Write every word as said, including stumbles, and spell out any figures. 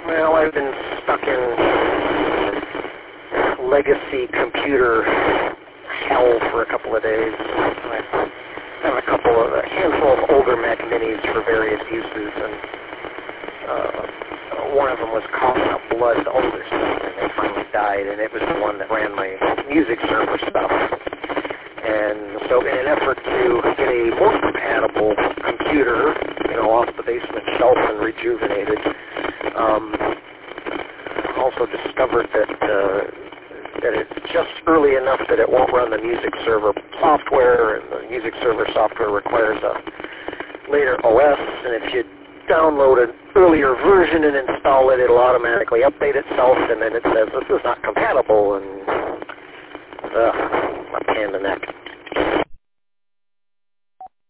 Well, I've been stuck in legacy computer hell for a couple of days. I have a couple of, a handful of older Mac Minis for various uses, and uh, one of them was coughing up blood all over stuff, and it finally died, and it was the one that ran my music server stuff. And so in an effort to get a more compatible computer, you know, off the basement shelf and rejuvenated, um, also discovered that uh, that it's just early enough that it won't run the music server software, and the music server software requires a later O S, and if you download an earlier version and install it, it'll automatically update itself, and then it says this is not compatible, and uh, a pain in the neck.